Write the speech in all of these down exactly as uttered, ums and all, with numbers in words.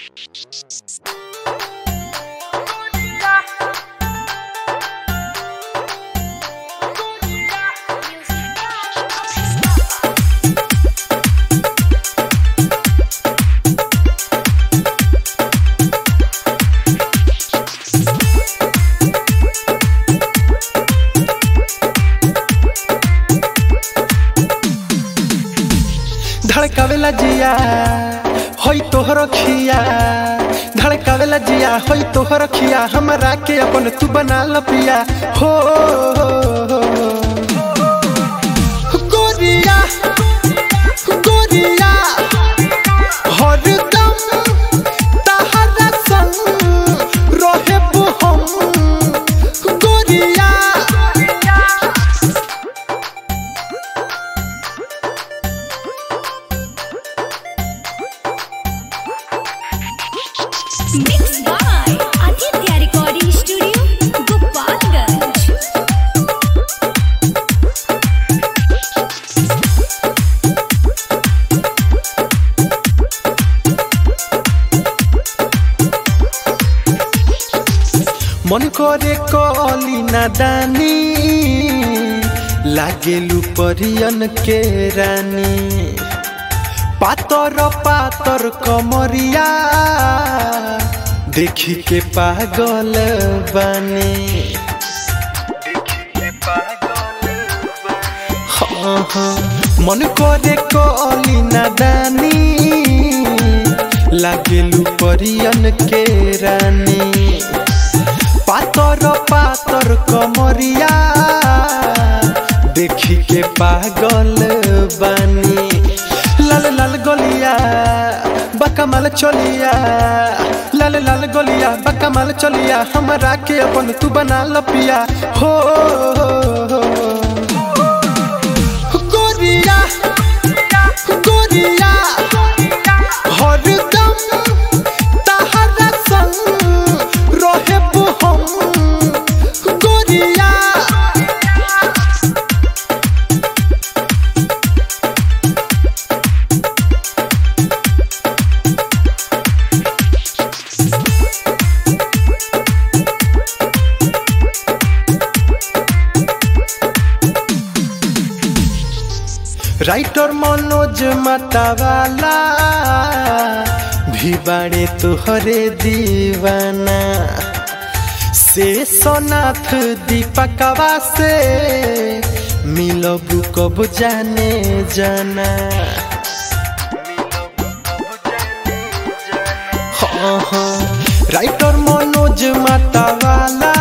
धड़कावेला जिया होई तोहर खिया, धड़कावेला जिया होई तोहर खिया, हमरा के अपन तू बना ल पिया हो गोरिया गोरिया हरदम तहरा संग रहेबो हम गोरिया। Mixed by Aditya Recording Studio, Gopalganj. मन करे कली नादानी लागेलू परियन के रानी, पातर पातर कमरिया देखी के पागल बानी। हाँ हाँ मन करे कली नादानी लागेलू परियन के रानी, पातर पातर कमरिया देखी के पागल बानी। लाल लाल गोलिया बकमाल चलिया, लाल लाल गोलिया बकमाल चलिया, हमरा के अपन तू बना ल पिया हो गोरिया गोरिया हरदम तहरा संग रहेबो हम गोरिया। राइटर मनोज मतवाला भी बाड़े तोहरे दीवाना, से सोनाथ दीपकवा से मिलबू कब जाने जाना। हाँ हाँ राइटर मनोज मतवाला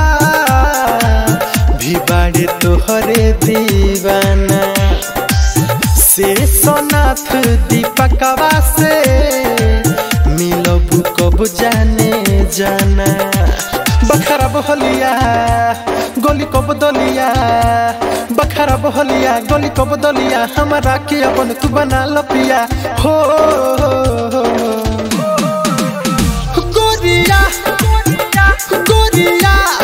भी बाड़े तोहरे दीवाना, से सोनाथ दीपकवा से मिलबू कब जाने जाना। बखरा बहलिया गोली कब दलिया, बखरा बहलिया गोली कब दलिया, हमरा के अपन तू बना ल पिया हो गोरिया गोरिया